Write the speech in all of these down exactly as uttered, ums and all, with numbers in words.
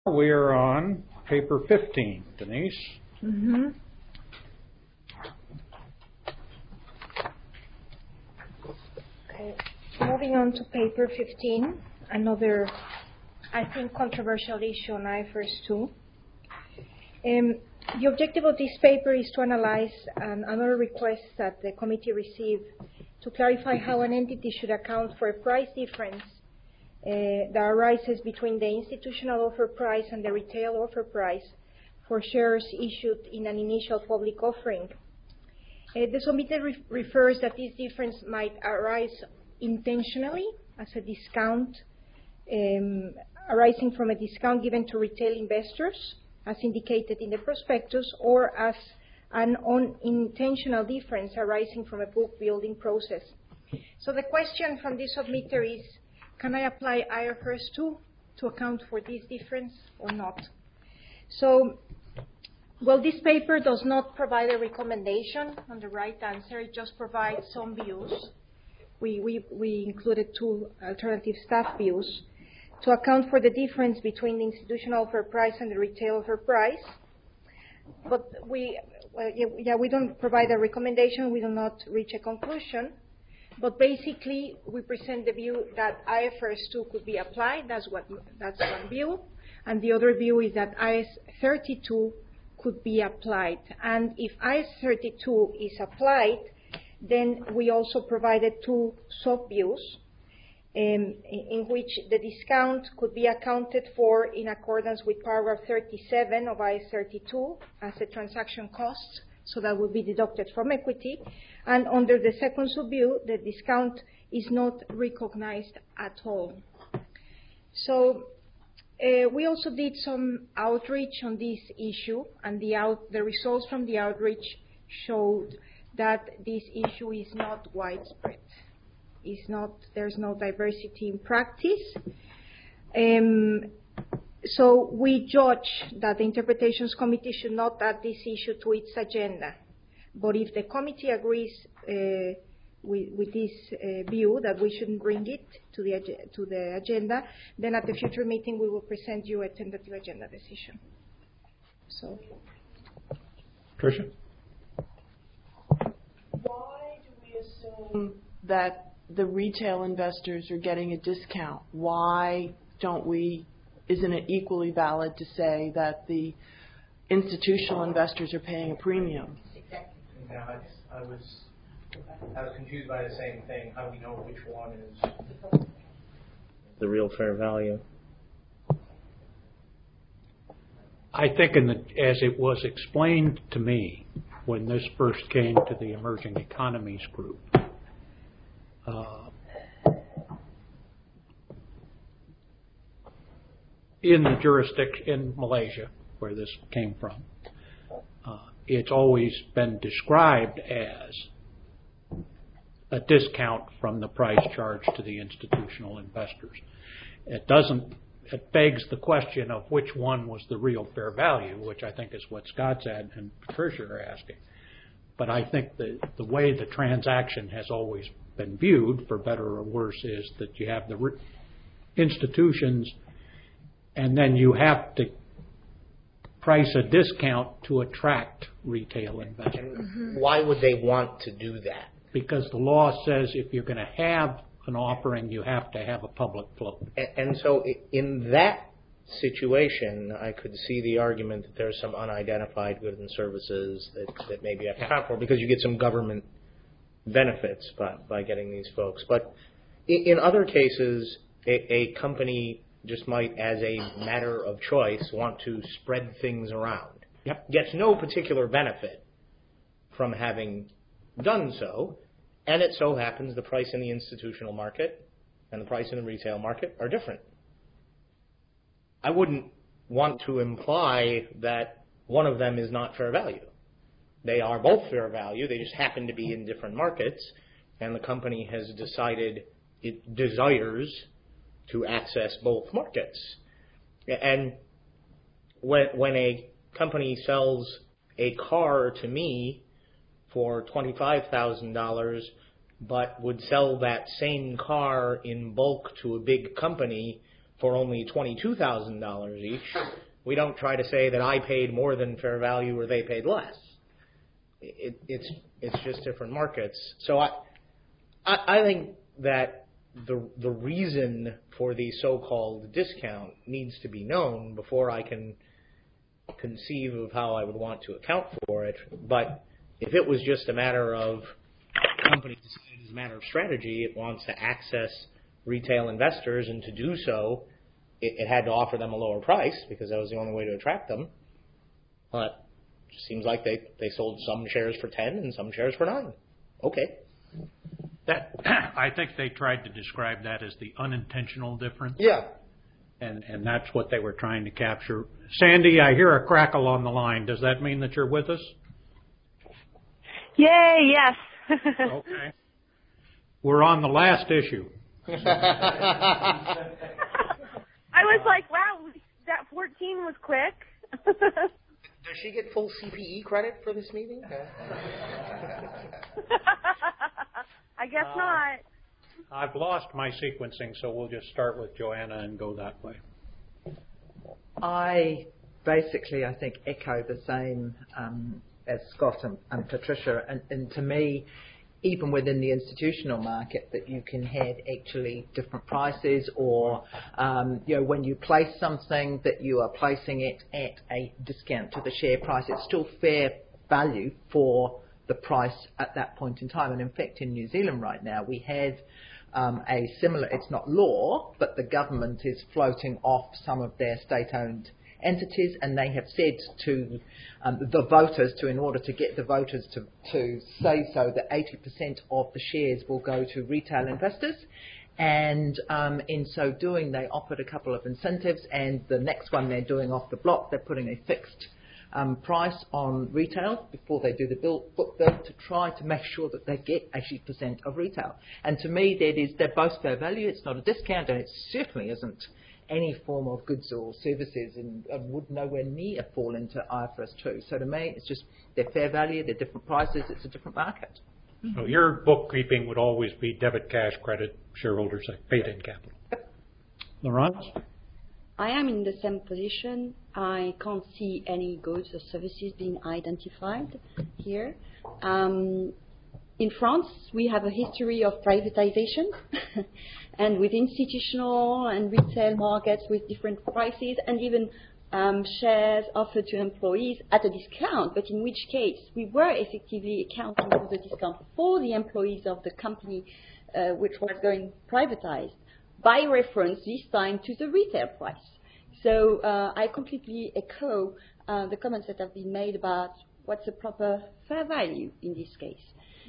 We're on paper fifteen, Denise. Mm-hmm. Okay, moving on to paper fifteen, another, I think, controversial issue on I F R S two. Um, the objective of this paper is to analyze um, another request that the committee received to clarify how an entity should account for a price difference Uh, that arises between the institutional offer price and the retail offer price for shares issued in an initial public offering. Uh, the submitted re- refers that this difference might arise intentionally as a discount, um, arising from a discount given to retail investors, as indicated in the prospectus, or as an unintentional difference arising from a book building process. So the question from this submitter is, can I apply I F R S two to account for this difference or not? So, well, this paper does not provide a recommendation on the right answer. It just provides some views. We, we, we included two alternative staff views to account for the difference between the institutional offer price and the retail offer price. But we, well, yeah, we don't provide a recommendation. We do not reach a conclusion. But basically, we present the view that I F R S two could be applied. That's what that's one view, and the other view is that I S thirty-two could be applied. And if I S thirty-two is applied, then we also provided two sub-views um, in which the discount could be accounted for in accordance with paragraph thirty-seven of I S thirty-two as a transaction cost. So that will be deducted from equity. And under the second sub-view, the discount is not recognized at all. So uh, we also did some outreach on this issue, and the, out, the results from the outreach showed that this issue is not widespread. It's not, there's no diversity in practice. Um, So we judge that the Interpretations Committee should not add this issue to its agenda. But if the committee agrees uh, with, with this uh, view that we shouldn't bring it to the, to the agenda, then at the future meeting we will present you a tentative agenda decision. So, Tricia? Why do we assume that the retail investors are getting a discount? Why don't we Isn't it equally valid to say that the institutional investors are paying a premium? No, I, I was I was confused by the same thing. How do we know which one is the real fair value? I think, in the, as it was explained to me when this first came to the Emerging Economies Group, uh, in the jurisdiction in Malaysia, where this came from, uh, it's always been described as a discount from the price charged to the institutional investors. It doesn't, it begs the question of which one was the real fair value, which I think is what Scott said and Patricia are asking. But I think the, the way the transaction has always been viewed, for better or worse, is that you have the re- institutions, and then you have to price a discount to attract retail investors. Mm-hmm. Why would they want to do that? Because the law says if you're going to have an offering, you have to have a public float. And, and so in that situation, I could see the argument that there's some unidentified goods and services that, that maybe you have to account for because you get some government benefits by, by getting these folks. But in, in other cases, a, a company just might, as a matter of choice, want to spread things around. Yep. Gets no particular benefit from having done so, and it so happens the price in the institutional market and the price in the retail market are different. I wouldn't want to imply that one of them is not fair value. They are both fair value, they just happen to be in different markets, and the company has decided it desires to access both markets. And when, when a company sells a car to me for twenty-five thousand dollars, but would sell that same car in bulk to a big company for only twenty-two thousand dollars each, we don't try to say that I paid more than fair value or they paid less. It, it's it's just different markets. So I, I I think that the the reason for the so-called discount needs to be known before I can conceive of how I would want to account for it. But if it was just a matter of the company decided as a matter of strategy, it wants to access retail investors, and to do so, it, it had to offer them a lower price because that was the only way to attract them. But it just seems like they, they sold some shares for ten and some shares for nine. Okay. That I think they tried to describe that as the unintentional difference. Yeah. And and that's what they were trying to capture. Sandy, I hear a crackle on the line. Does that mean that you're with us? Yay, yes. Okay. We're on the last issue. I was like, wow, that fourteen was quick. Does she get full C P E credit for this meeting? I guess uh, not. I've lost my sequencing, so we'll just start with Joanna and go that way. I basically, I think, echo the same um, as Scott and, and Patricia. And, and to me, even within the institutional market, that you can have actually different prices, or um, you know, when you place something that you are placing it at a discount to the share price, it's still fair value for the price at that point in time. And in fact, in New Zealand right now, we have um, a similar, it's not law, but the government is floating off some of their state-owned entities, and they have said to um, the voters, to in order to get the voters to, to say so, that eighty percent of the shares will go to retail investors. And um, in so doing, they offered a couple of incentives, and the next one they're doing off the block, they're putting a fixed um, price on retail before they do the bill, book bill, to try to make sure that they get eighty percent of retail. And to me, that is, they're both fair value. It's not a discount, and it certainly isn't any form of goods or services, and, and would nowhere near fall into I F R S two. So to me, it's just, they're fair value, they're different prices, it's a different market. So your bookkeeping would always be debit, cash, credit, shareholders paid in capital. Laurence? I am in the same position. I can't see any goods or services being identified here. Um, in France, we have a history of privatization, and with institutional and retail markets with different prices, and even um, shares offered to employees at a discount, but in which case we were effectively accounting for the discount for the employees of the company uh, which was going privatized, by reference this time to the retail price. So uh, I completely echo uh, the comments that have been made about what's the proper fair value in this case.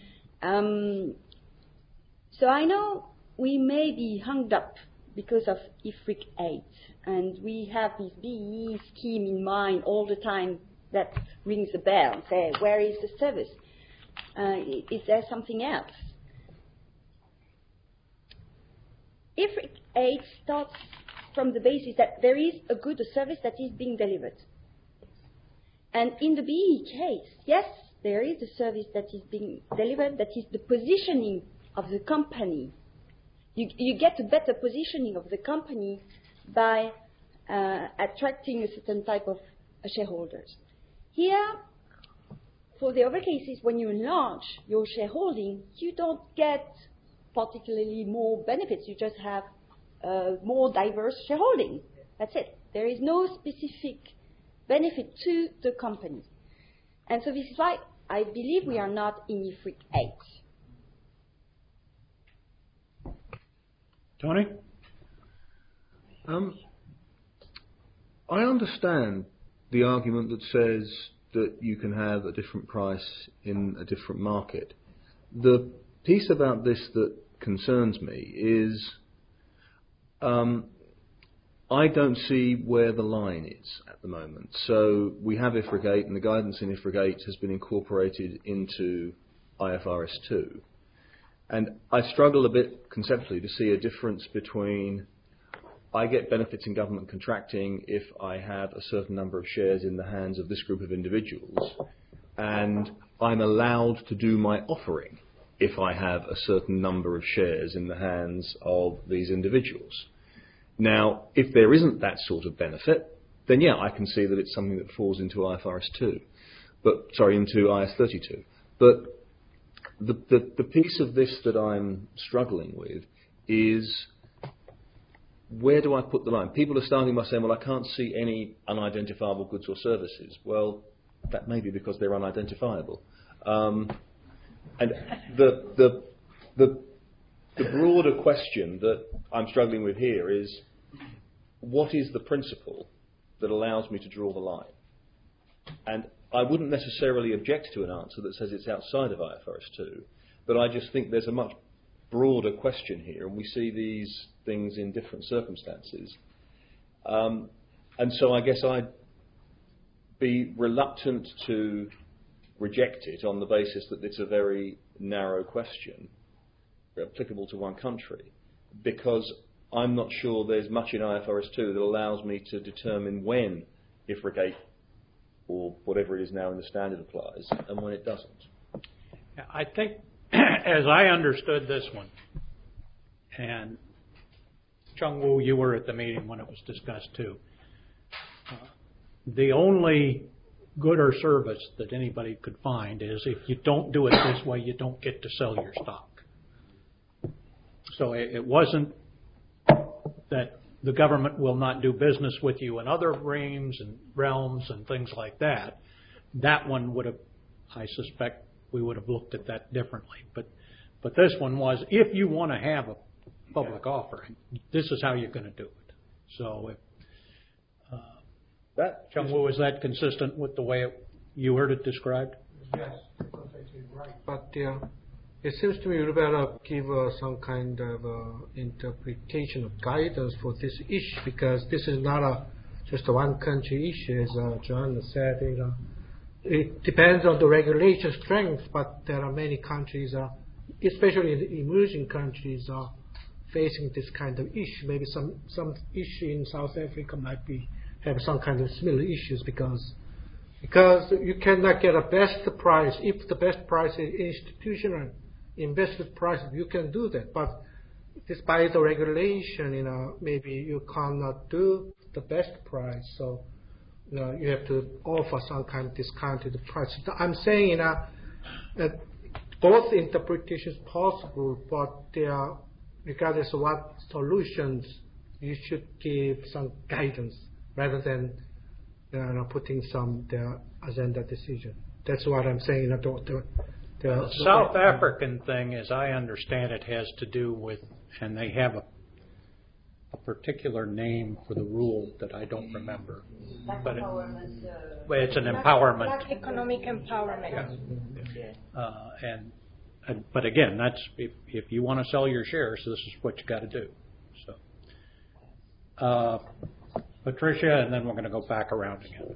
Um, so I know we may be hung up because of I F R I C eight, and we have this B E E scheme in mind all the time that rings a bell and say, where is the service? Uh, is there something else? I F R I C eight starts from the basis that there is a good service that is being delivered. And in the B E E case, yes, there is a service that is being delivered, that is the positioning of the company. You, you get a better positioning of the company by uh, attracting a certain type of uh, shareholders. Here, for the other cases, when you enlarge your shareholding, you don't get particularly more benefits. You just have uh, more diverse shareholding. That's it. There is no specific benefit to the company. And so this is why I believe we are not in I F R I C eight. Tony? Um, I understand the argument that says that you can have a different price in a different market. The piece about this that concerns me is um, I don't see where the line is at the moment. So we have I F R I C eight, and the guidance in I F R I C eight has been incorporated into I F R S two. And I struggle a bit conceptually to see a difference between I get benefits in government contracting if I have a certain number of shares in the hands of this group of individuals, and I'm allowed to do my offering if I have a certain number of shares in the hands of these individuals. Now, if there isn't that sort of benefit, then yeah, I can see that it's something that falls into I F R S two, but sorry, into I S thirty-two. But the, the the piece of this that I'm struggling with is, where do I put the line? People are starting by saying, well, I can't see any unidentifiable goods or services. Well, that may be because they're unidentifiable. Um, and the, the the the broader question that I'm struggling with here is, what is the principle that allows me to draw the line? And I wouldn't necessarily object to an answer that says it's outside of I F R S two, but I just think there's a much broader question here, and we see these things in different circumstances. Um, and so I guess I'd be reluctant to reject it on the basis that it's a very narrow question applicable to one country, because I'm not sure there's much in I F R S two that allows me to determine when IFRIC or whatever it is now in the standard applies and when it doesn't. I think, as I understood this one, and Chung Woo, you were at the meeting when it was discussed too, uh, the only good or service that anybody could find is if you don't do it this way, you don't get to sell your stock. So it, it wasn't that the government will not do business with you in other realms and realms and things like that. That one would have, I suspect, we would have looked at that differently. But but this one was, if you want to have a public offering, this is how you're going to do it. So if, uh, that Chung Woo, is that consistent with the way it, you heard it described? Yes, completely right. But uh, it seems to me we better give uh, some kind of uh, interpretation of guidance for this issue, because this is not a just a one country issue, as uh, Joanna said. You know, it depends on the regulation strength, but there are many countries, uh, especially in the emerging countries, uh, facing this kind of issue. Maybe some some issue in South Africa might be have some kind of similar issues, because because you cannot get a best price. If the best price is institutional invested price, you can do that. But despite the regulation, you know, maybe you cannot do the best price. So, you know, you have to offer some kind of discounted price. I'm saying, you know, that both interpretations possible, but they are, regardless of what solutions, you should give some guidance rather than, you know, putting some the agenda decision. That's what I'm saying. You know, the, the, The South African thing, as I understand it, has to do with, and they have a, a particular name for the rule that I don't remember. But it, well, it's an empowerment. Black economic empowerment. Yeah. Uh, and, and but again, that's if if you want to sell your shares, this is what you got to do. So, uh, Patricia, and then we're going to go back around again.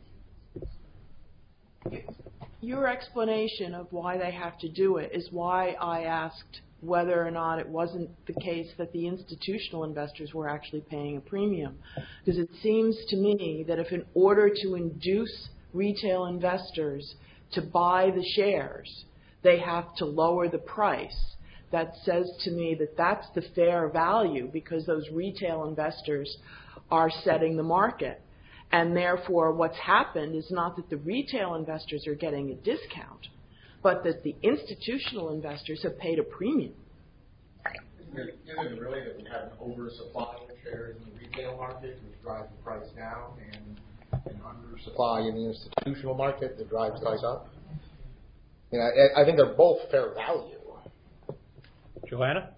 Your explanation of why they have to do it is why I asked whether or not it wasn't the case that the institutional investors were actually paying a premium. Because it seems to me that if in order to induce retail investors to buy the shares, they have to lower the price, that says to me that that's the fair value, because those retail investors are setting the market. And therefore, what's happened is not that the retail investors are getting a discount, but that the institutional investors have paid a premium. Isn't it really that we have an oversupply of shares in the retail market, which drives the price down, and an undersupply in the institutional market that drives the price up? You know, I, I think they're both fair value. Joanna?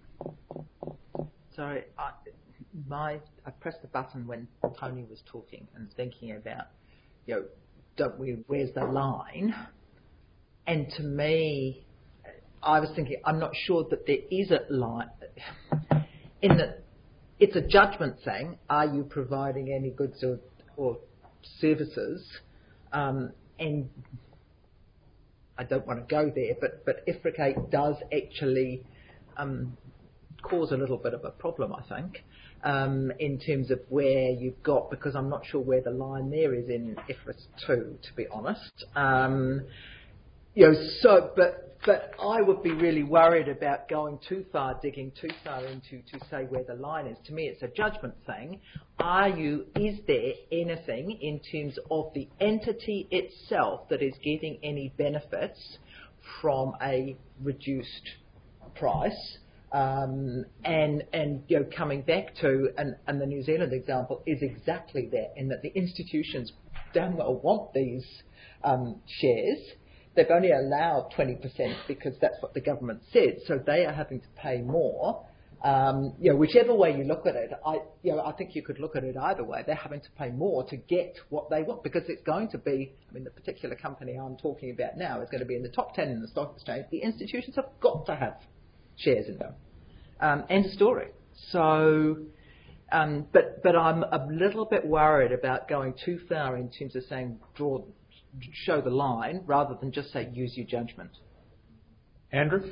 Sorry, I, my I pressed the button when Tony was talking and thinking about, you know, don't we, where's the line? And to me, I was thinking, I'm not sure that there is a line. In that it's a judgment thing. Are you providing any goods or, or services? Um, and I don't want to go there, but but IFRIC does actually um, cause a little bit of a problem, I think. Um, in terms of where you've got, because I'm not sure where the line there is in IFRS two, to be honest. Um, you know, so, but but I would be really worried about going too far, digging too far into to say where the line is. To me, it's a judgment thing. Are you? Is there anything in terms of the entity itself that is getting any benefits from a reduced price? Um, and and you know, coming back to and, and the New Zealand example is exactly that, in that the institutions damn well want these um, shares. They've only allowed twenty percent because that's what the government said, so they are having to pay more. Um, you know, whichever way you look at it, I, you know, I think you could look at it either way. They're having to pay more to get what they want because it's going to be. I mean, the particular company I'm talking about now is going to be in the top ten in the stock exchange. The institutions have got to have shares in them. Um, end of story. So, um, but but I'm a little bit worried about going too far in terms of saying draw. show the line rather than just say use your judgment. Andrew?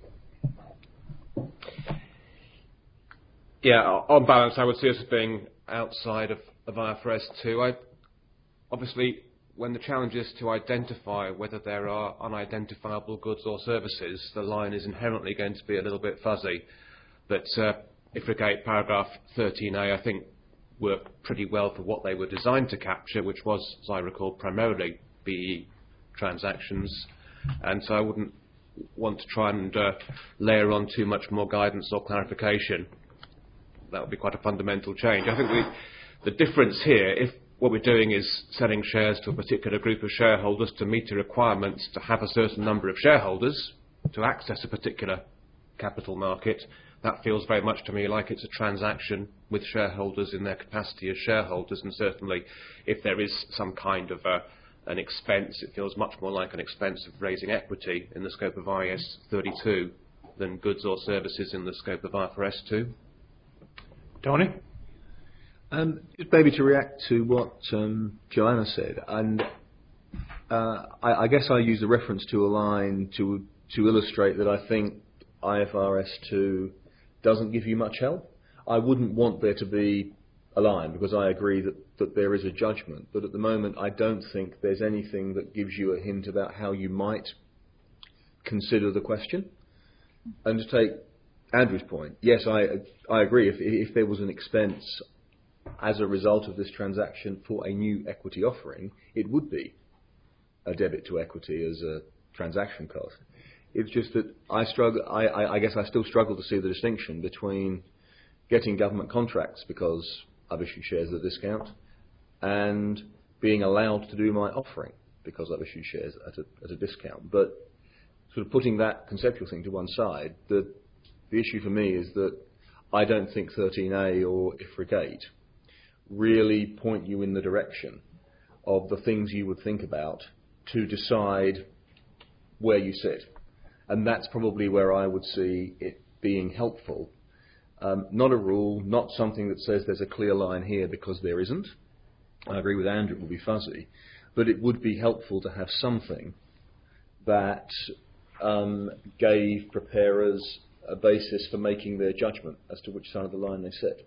Yeah, on balance, I would see us as being outside of, of I F R S two. I, obviously, when the challenge is to identify whether there are unidentifiable goods or services, the line is inherently going to be a little bit fuzzy. But uh, IFRIC paragraph thirteen A, I think, worked pretty well for what they were designed to capture, which was, as I recall, primarily B E transactions, and so I wouldn't want to try and uh, layer on too much more guidance or clarification. That would be quite a fundamental change. I think we, the difference here, if what we're doing is selling shares to a particular group of shareholders to meet the requirements to have a certain number of shareholders to access a particular capital market, that feels very much to me like it's a transaction with shareholders in their capacity as shareholders, and certainly if there is some kind of a an expense, it feels much more like an expense of raising equity in the scope of I S thirty-two than goods or services in the scope of I F R S two. Tony? Um, just maybe to react to what um, Joanna said, and uh, I, I guess I use the reference to a line to to illustrate that I think I F R S two doesn't give you much help. I wouldn't want there to be a line because I agree that, that there is a judgment, but at the moment I don't think there's anything that gives you a hint about how you might consider the question. And to take Andrew's point, yes, I I agree. If if there was an expense as a result of this transaction for a new equity offering, it would be a debit to equity as a transaction cost. It's just that I struggle. I, I, I guess I still struggle to see the distinction between getting government contracts because I've issued shares at a discount and being allowed to do my offering because I've issued shares at a, at a discount. But sort of putting that conceptual thing to one side, the the issue for me is that I don't think thirteen A or IFRIC eight really point you in the direction of the things you would think about to decide where you sit. And that's probably where I would see it being helpful. Um, not a rule, not something that says there's a clear line here because there isn't. I agree with Andrew, it will be fuzzy. But it would be helpful to have something that um, gave preparers a basis for making their judgment as to which side of the line they sit.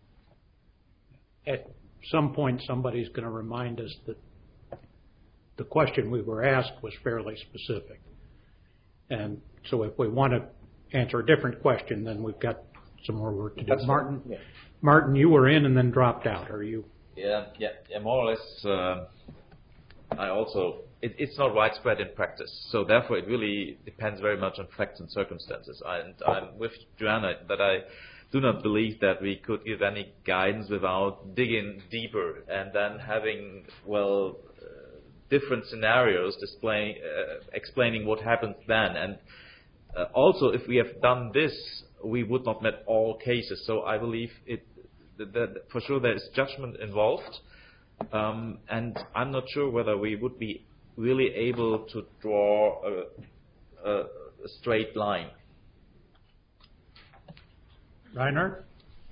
At some point, somebody's going to remind us that the question we were asked was fairly specific. And so if we want to answer a different question, then we've got some more work to do. That's Martin, yeah. Martin, you were in and then dropped out. Are you? Yeah, yeah, yeah. More or less. Uh, I also. It, it's not widespread in practice, so therefore it really depends very much on facts and circumstances. And I'm with Joanna that I do not believe that we could give any guidance without digging deeper and then having well. different scenarios displaying, uh, explaining what happens then. And uh, also, if we have done this, we would not met all cases. So I believe it that, that for sure there is judgment involved, um, and I'm not sure whether we would be really able to draw a, a, a straight line. Reinhard?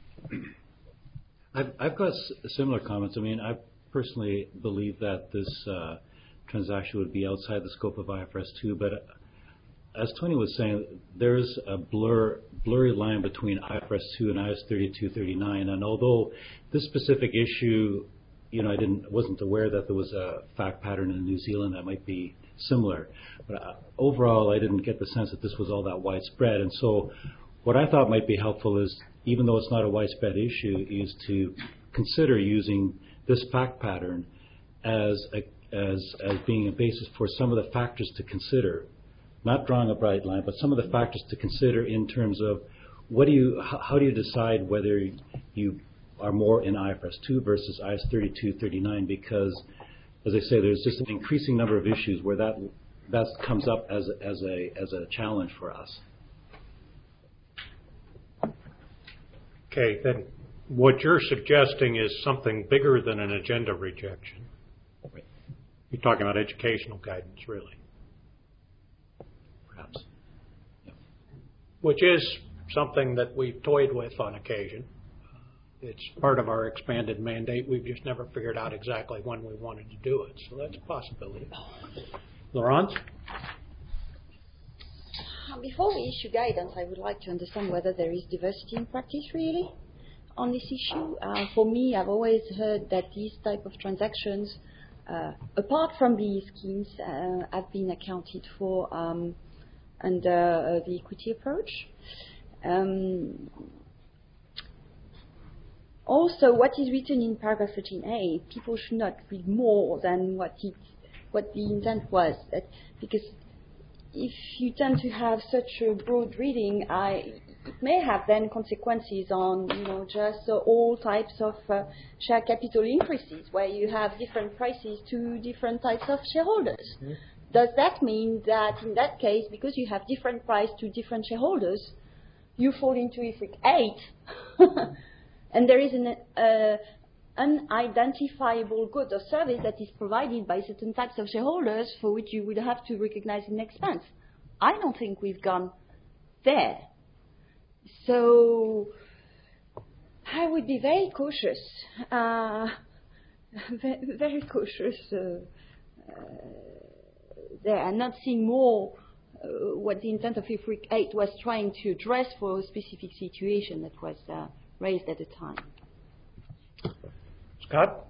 I've, I've got s- similar comments. I mean, I personally believe that this uh, transaction would be outside the scope of I F R S two, but uh, as Tony was saying, there's a blur, blurry line between I F R S two and I S thirty-two thirty-nine, and although this specific issue you know, I didn't wasn't aware that there was a fact pattern in New Zealand that might be similar. But uh, overall, I didn't get the sense that this was all that widespread. And so what I thought might be helpful is, even though it's not a widespread issue, is to consider using this fact pattern as a, as as being a basis for some of the factors to consider, not drawing a bright line, but some of the factors to consider in terms of what do you, how, how do you decide whether you are more in I F R S two versus I S thirty-two, thirty-nine, because, as I say, there's just an increasing number of issues where that that comes up as a, as a as a challenge for us. Okay, then what you're suggesting is something bigger than an agenda rejection. Right. You're talking about educational guidance, really. Perhaps. Yeah. Which is something that we've toyed with on occasion. It's part of our expanded mandate. We've just never figured out exactly when we wanted to do it. So that's a possibility. Laurence? Before we issue guidance, I would like to understand whether there is diversity in practice really on this issue. Uh, for me, I've always heard that these type of transactions, uh, apart from the schemes, uh, have been accounted for um, under uh, the equity approach. Um, also, what is written in paragraph thirteen A, people should not read more than what it, what the intent was, that, because if you tend to have such a broad reading, I, it may have then consequences on, you know, just uh, all types of uh, share capital increases, where you have different prices to different types of shareholders. Mm-hmm. Does that mean that in that case, because you have different price to different shareholders, you fall into I F R I C eight, and there is an uh, unidentifiable good or service that is provided by certain types of shareholders for which you would have to recognize an expense? I don't think we've gone there. So I would be very cautious, uh, very, very cautious uh, uh, there. I'm not seeing more uh, what the intent of I F R I C eight was trying to address for a specific situation that was uh, raised at the time. Scott?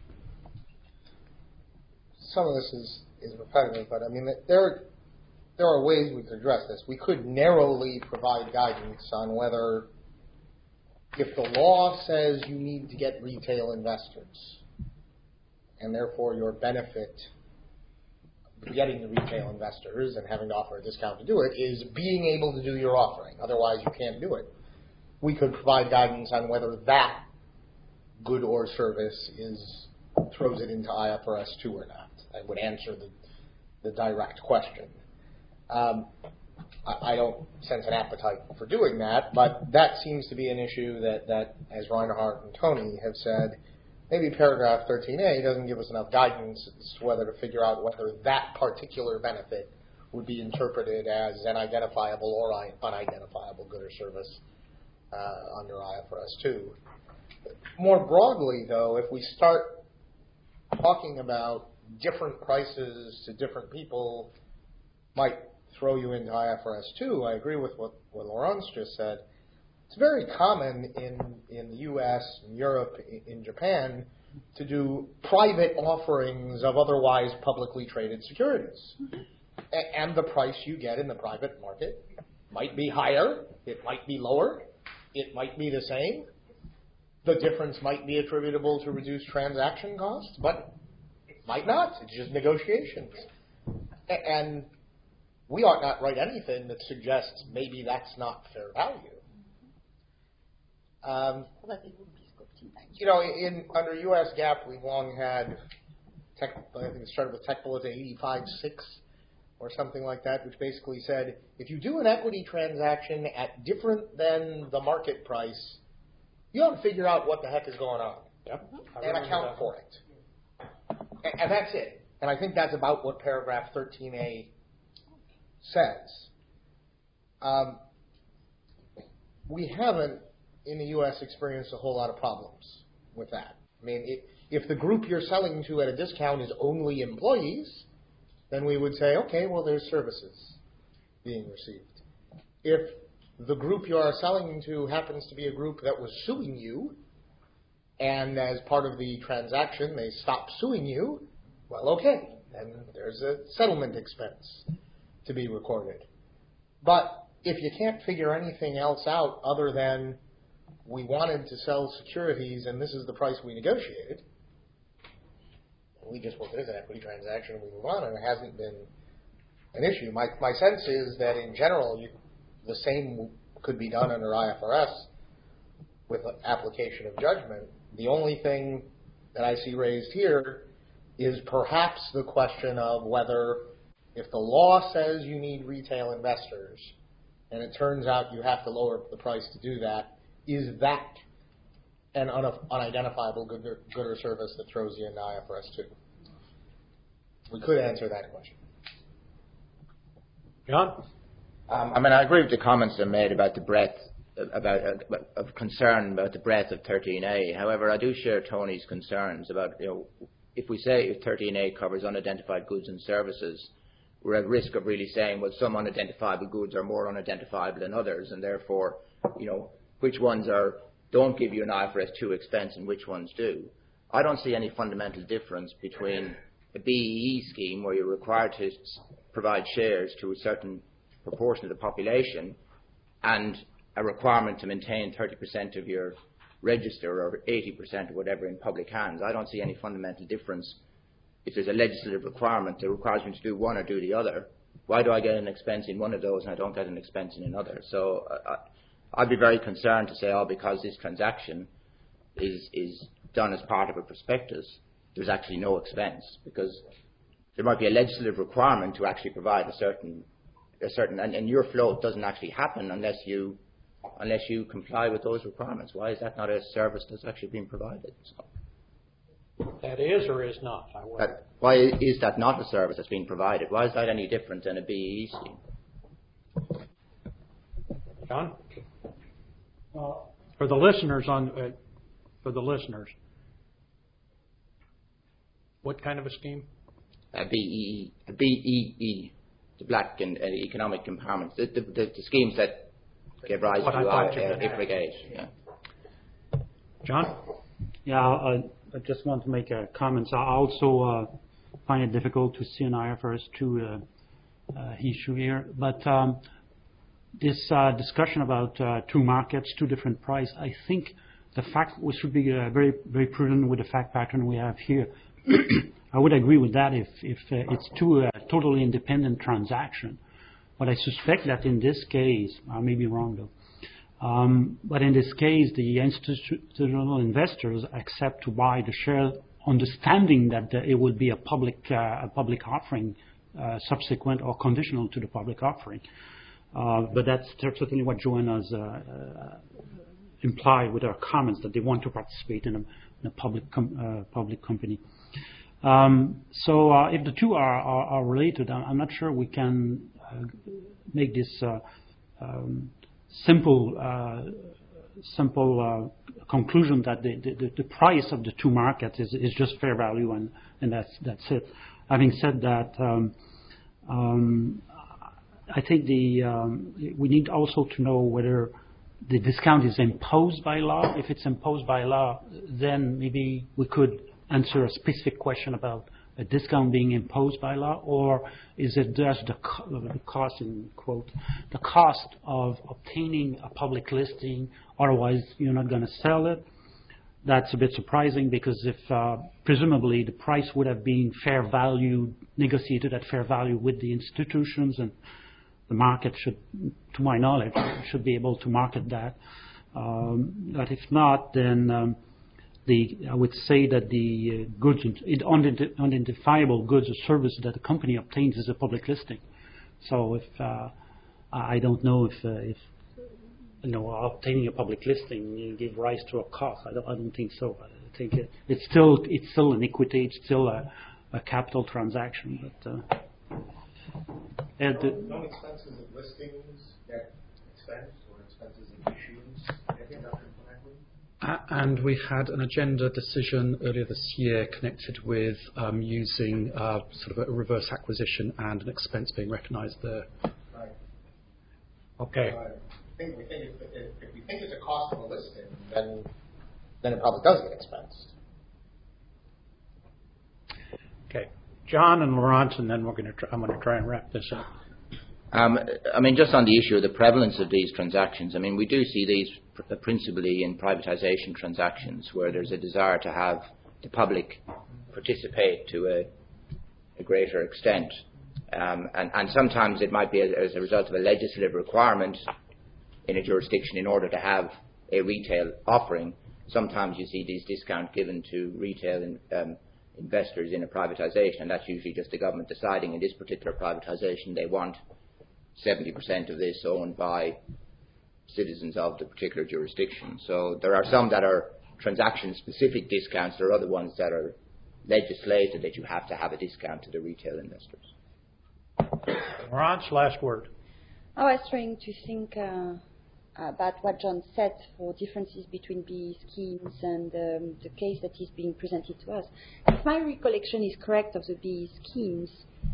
Some of this is, is repetitive, but I mean, there, there are ways we could address this. We could narrowly provide guidance on whether, if the law says you need to get retail investors, and therefore your benefit of getting the retail investors and having to offer a discount to do it is being able to do your offering. Otherwise, you can't do it. We could provide guidance on whether that good or service is throws it into I F R S two or not. I would answer the, the direct question. Um, I, I don't sense an appetite for doing that, but that seems to be an issue that, that, as Reinhard and Tony have said, maybe paragraph thirteen A doesn't give us enough guidance as to whether to figure out whether that particular benefit would be interpreted as an identifiable or unidentifiable good or service uh, under I F R S two. More broadly, though, if we start talking about different prices to different people might throw you into I F R S two, I agree with what, what Laurence just said. It's very common in, in the U S, in Europe, in Japan, to do private offerings of otherwise publicly traded securities. A- and the price you get in the private market might be higher, it might be lower, it might be the same. The difference might be attributable to reduced transaction costs, but it might not. It's just negotiations. A- and we ought not write anything that suggests maybe that's not fair value. Um, you know, in under U S GAAP, we long had, tech, I think it started with Tech Bulletin eighty-five six or something like that, which basically said, if you do an equity transaction at different than the market price, you ought to figure out what the heck is going on Yep. and account that. for it. And, and that's it. And I think that's about what paragraph thirteen A says. Um, we haven't, in the U S, experienced a whole lot of problems with that. I mean, it, if the group you're selling to at a discount is only employees, then we would say, okay, well, there's services being received. If the group you are selling to happens to be a group that was suing you, and as part of the transaction they stop suing you, well, okay, then there's a settlement expense to be recorded. But if you can't figure anything else out other than we wanted to sell securities and this is the price we negotiated, we just, well, there's an equity transaction and we move on, and it hasn't been an issue. My my sense is that in general, you, the same could be done under I F R S with application of judgment. The only thing that I see raised here is perhaps the question of whether, if the law says you need retail investors, and it turns out you have to lower the price to do that, is that an un- unidentifiable good or, good or service that throws you into I F R S two? We could answer that question. John? Um, I mean, I agree with the comments that are made about the breadth, about uh, of concern about the breadth of thirteen A. However, I do share Tony's concerns about, you know, if we say if thirteen A covers unidentified goods and services, we're at risk of really saying, well, some unidentifiable goods are more unidentifiable than others, and therefore, you know, which ones are don't give you an I F R S two expense and which ones do. I don't see any fundamental difference between a B E E scheme where you're required to provide shares to a certain proportion of the population and a requirement to maintain thirty percent of your register or eighty percent or whatever in public hands. I don't see any fundamental difference. If there's a legislative requirement that requires me to do one or do the other, why do I get an expense in one of those and I don't get an expense in another? So uh, I'd be very concerned to say, oh, because this transaction is is done as part of a prospectus, there's actually no expense, because there might be a legislative requirement to actually provide a certain, a certain, and, and your float doesn't actually happen unless you, unless you comply with those requirements. Why is that not a service that's actually being provided? So, that is or is not? I that, why is that not a service that's being provided? Why is that any different than a B E E scheme? John? Uh, for the listeners on, uh, for the listeners, what kind of a scheme? A B E E, a B E E, the Black and uh, Economic Empowerment, the, the, the, the schemes that give rise what to uh, uh, IFRIC. Yeah. John? Yeah, I, I just want to make a comment. I also uh, find it difficult to see an I F R S two uh, uh, issue here, but um, this uh, discussion about uh, two markets, two different prices, I think the fact we should be uh, very, very prudent with the fact pattern we have here. I would agree with that if, if uh, it's two uh, totally independent transactions. But I suspect that in this case, I may be wrong though, um, but in this case, the institutional investors accept to buy the share, understanding that uh, it will be a public uh, a public offering, uh, subsequent or conditional to the public offering. Uh, but that's certainly what Joanna's uh, uh, implied with her comments, that they want to participate in a, in a public com- uh, public company. Um, so uh, if the two are, are, are related, I'm not sure we can uh, make this uh, um, simple uh, simple uh, conclusion that the, the, the price of the two markets is, is just fair value, and, and that's that's it. Having said that, um, um, I think the um, we need also to know whether the discount is imposed by law. If it's imposed by law, then maybe we could answer a specific question about a discount being imposed by law, or is it just the, co- the cost, in quote, the cost of obtaining a public listing, otherwise you're not going to sell it? That's a bit surprising, because if uh, presumably the price would have been fair value, negotiated at fair value with the institutions, and the market should, to my knowledge, should be able to market that. Um, but if not, then um, The, I would say that the uh, goods, unidentifiable goods or services that the company obtains is a public listing. So if uh, I don't know if, uh, if you know, obtaining a public listing you give rise to a cost. I don't, I don't think so. I think it, it's still it's still an equity. It's still a, a capital transaction. But uh, and no, no expenses of listings get expensed, or expenses of issues get deducted. Uh, and we had an agenda decision earlier this year connected with um, using uh, sort of a reverse acquisition and an expense being recognised there. Right. Okay. Uh, I think we think if, if, if we think it's a cost of a listing, then then it probably does get expensed. Okay, John and Laurence, and then we're going to. Try, I'm going to try and wrap this up. Um, I mean, just on the issue of the prevalence of these transactions, I mean, we do see these pr- principally in privatization transactions where there's a desire to have the public participate to a, a greater extent. Um, and, and sometimes it might be as, as a result of a legislative requirement in a jurisdiction in order to have a retail offering. Sometimes you see these discounts given to retail in, um, investors in a privatization, and that's usually just the government deciding in this particular privatization they want seventy percent of this owned by citizens of the particular jurisdiction. So there are some that are transaction-specific discounts. There are other ones that are legislated that you have to have a discount to the retail investors. Laurence, last word. I was trying to think uh, about what John said for differences between B E schemes and um, the case that is being presented to us. If my recollection is correct of the B E schemes,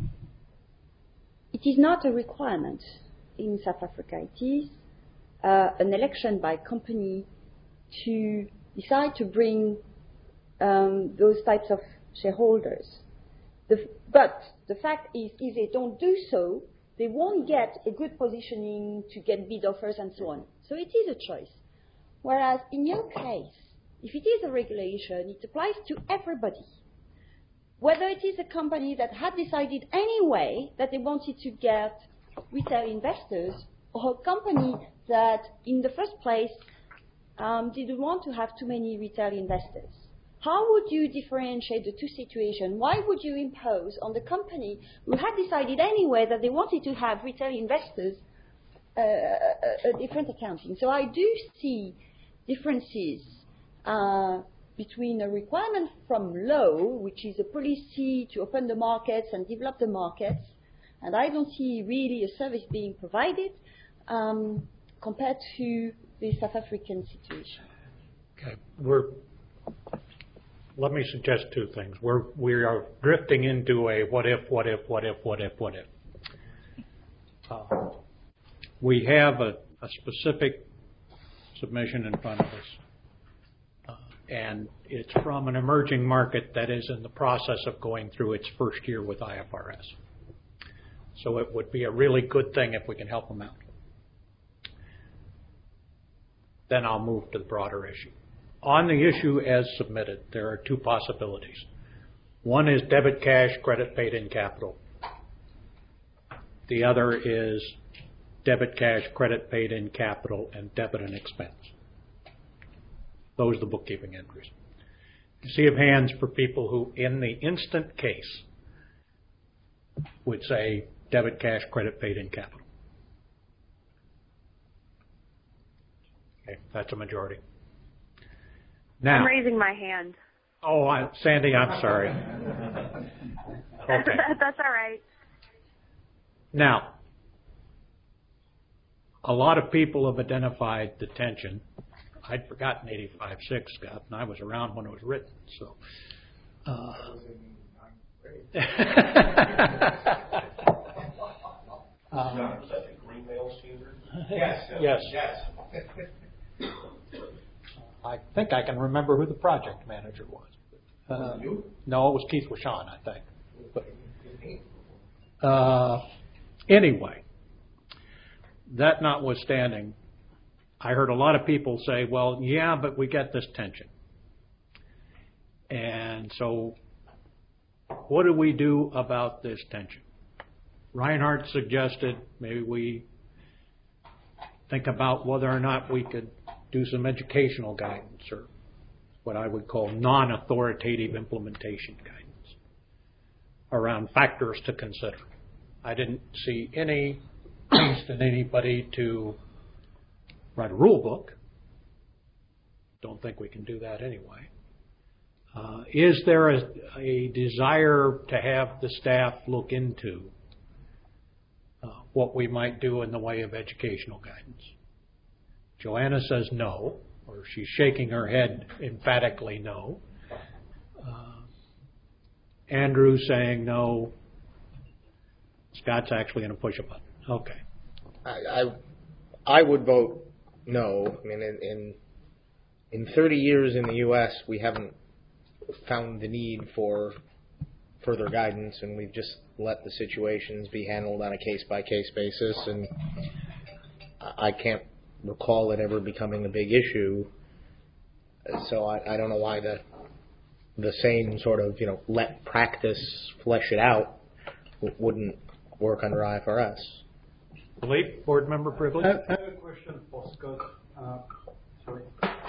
it is not a requirement in South Africa. It is uh, an election by company to decide to bring um, those types of shareholders. The, but the fact is, if they don't do so, they won't get a good positioning to get bid offers and so on. So it is a choice. Whereas in your case, if it is a regulation, it applies to everybody. Whether it is a company that had decided anyway that they wanted to get retail investors, or a company that in the first place um, didn't want to have too many retail investors. How would you differentiate the two situations? Why would you impose on the company who had decided anyway that they wanted to have retail investors uh, a, a different accounting? So I do see differences uh, between a requirement from law, which is a policy to open the markets and develop the markets, and I don't see really a service being provided um, compared to the South African situation. Okay, we're. Let me suggest two things. We're we are drifting into a what if, what if, what if, what if, what if. Uh, we have a, a specific submission in front of us, uh, and it's from an emerging market that is in the process of going through its first year with I F R S. So it would be a really good thing if we can help them out. Then I'll move to the broader issue. On the issue as submitted, there are two possibilities. One is debit cash, credit paid in capital. The other is debit cash, credit paid in capital, and debit and expense. Those are the bookkeeping entries. You see of hands for people who, in the instant case, would say debit cash, credit paid in capital. Okay, that's a majority. Now, I'm raising my hand. Oh, I, Sandy, I'm sorry. Okay. That's all right. Now, a lot of people have identified the tension. I'd forgotten eighty-five six, Scott, and I was around when it was written. So, uh, uh, yes, yes. yes. I think I can remember who the project manager was. Uh, no, it was Keith Washon, I think. But, uh, anyway, that notwithstanding, I heard a lot of people say, well, yeah, but we get this tension. And so what do we do about this tension? Reinhardt suggested maybe we think about whether or not we could do some educational guidance, or what I would call non-authoritative implementation guidance around factors to consider. I didn't see any haste in anybody to write a rule book. Don't think we can do that anyway. Uh, is there a, a desire to have the staff look into uh, what we might do in the way of educational guidance? Joanna says no, or she's shaking her head emphatically no. Uh, Andrew saying no. Scott's actually going to push a button. Okay. I, I I would vote no. I mean, in, in in thirty years in the U S, we haven't found the need for further guidance, and we've just let the situations be handled on a case-by-case basis. And I can't recall it ever becoming a big issue. So I, I don't know why the the same sort of, you know, let practice flesh it out w- wouldn't work under I F R S. Philippe, board member privilege. I have a question for Scott. Uh, sorry.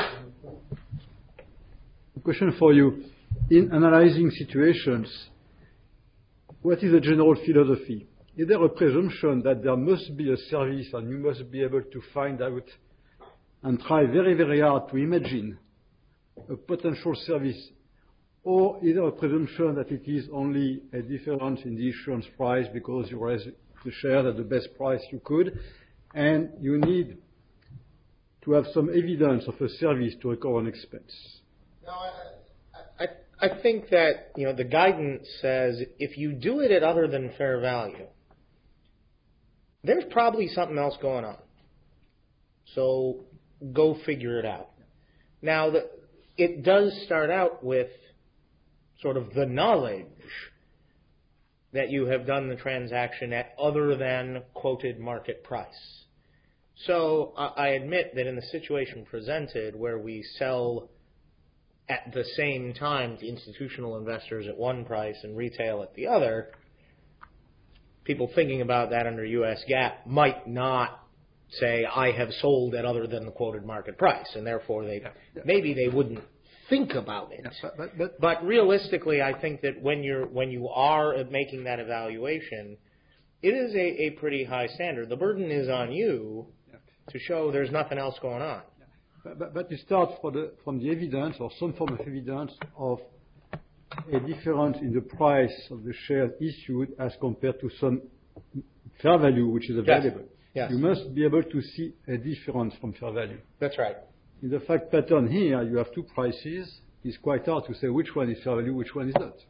A question for you. In analyzing situations, what is the general philosophy? Is there a presumption that there must be a service and you must be able to find out and try very, very hard to imagine a potential service? Or is there a presumption that it is only a difference in the issuance price because you raise the share at the best price you could, and you need to have some evidence of a service to recover an expense? No, I, I, I think that, you know, the guidance says if you do it at other than fair value, there's probably something else going on. So go figure it out. Now, the, it does start out with sort of the knowledge that you have done the transaction at other than quoted market price. So I admit that in the situation presented where we sell at the same time to institutional investors at one price and retail at the other, people thinking about that under U S GAAP might not say, I have sold at other than the quoted market price, and therefore they yeah, yeah. maybe they wouldn't think about it. Yeah, but, but, but realistically, I think that when you're when you are making that evaluation, it is a, a pretty high standard. The burden is on you yeah. to show there's nothing else going on. Yeah. But, but, but you start from the, from the evidence or some form of evidence of a difference in the price of the shares issued as compared to some fair value which is available. Yes. Yes. You must be able to see a difference from fair value. That's right. In the fact pattern here, you have two prices. It's quite hard to say which one is fair value, which one is not.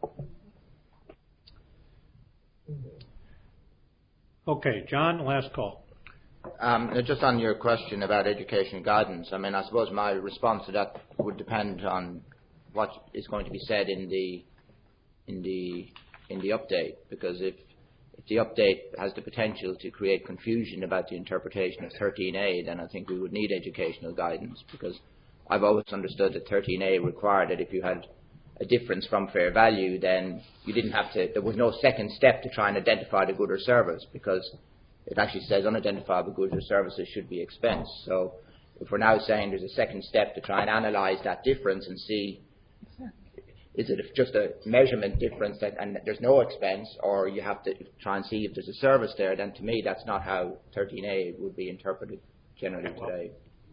Okay, John, last call. Um, just on your question about education guidance, I mean, I suppose my response to that would depend on what is going to be said in the in the in the update, because if if the update has the potential to create confusion about the interpretation of thirteen A, then I think we would need educational guidance, because I've always understood that thirteen A required that if you had a difference from fair value, then you didn't have to, there was no second step to try and identify the good or service, because it actually says unidentifiable goods or services should be expensed. So if we're now saying there's a second step to try and analyse that difference and see, is it just a measurement difference that, and there's no expense, or you have to try and see if there's a service there, then to me that's not how thirteen A would be interpreted generally today.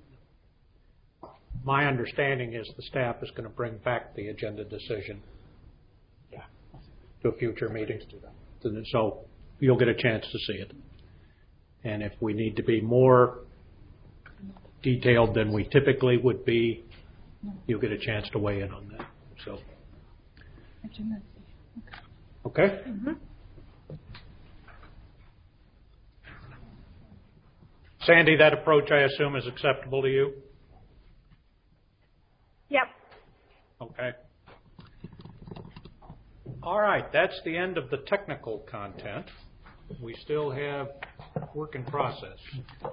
My understanding is the staff is going to bring back the agenda decision yeah. to a future meeting. So you'll get a chance to see it. And if we need to be more detailed than we typically would be, you'll get a chance to weigh in on that. So. Okay? Mm-hmm. Sandy, that approach, I assume, is acceptable to you? Yep. Okay. All right, that's the end of the technical content. We still have work in process.